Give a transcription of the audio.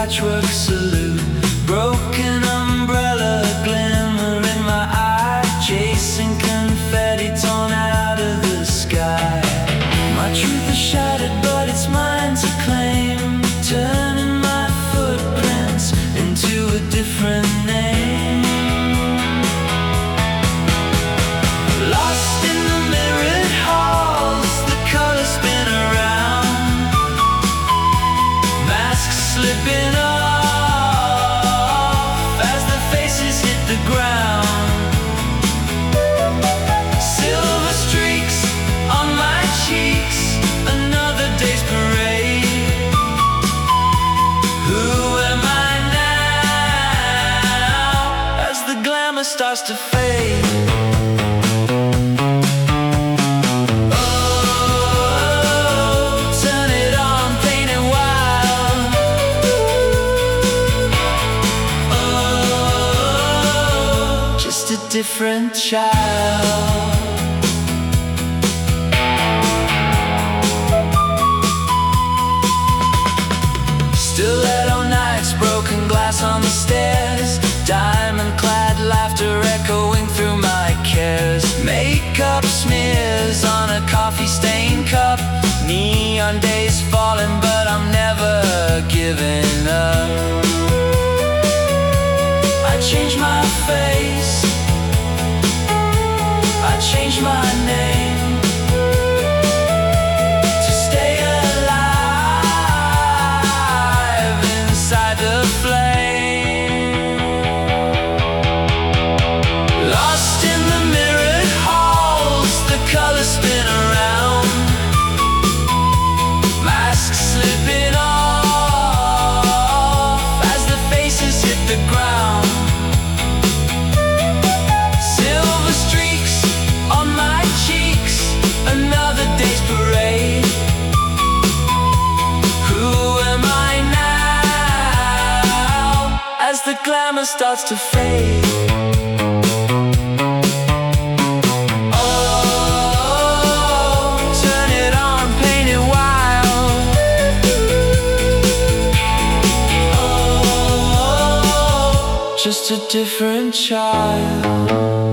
patchwork salute. Broken umbrella, glimmer in my eye, chasing confetti torn out of the sky. My truth is shattered, but it's mine to claim, turning my footprints into a different name. Lost in the mirrored halls, the colors spin around, masks slipping off as the faces hit the ground. Silver streaks on my cheeks, another day's parade. Who am I now as the glamour starts to fade? Different child. Stiletto nights, broken glass on the stairs, diamond-clad laughter echoing through my cares. Makeup smears on a coffee-stained cup, neon days falling, but I'm never giving up. I change my face, I changed my name to stay alive inside the flame. Lost in the mirrored halls, the colors spin around, masks slipping off as the faces hit the ground. The glamour starts to fade. Oh, turn it on, paint it wild. Oh, just a different child.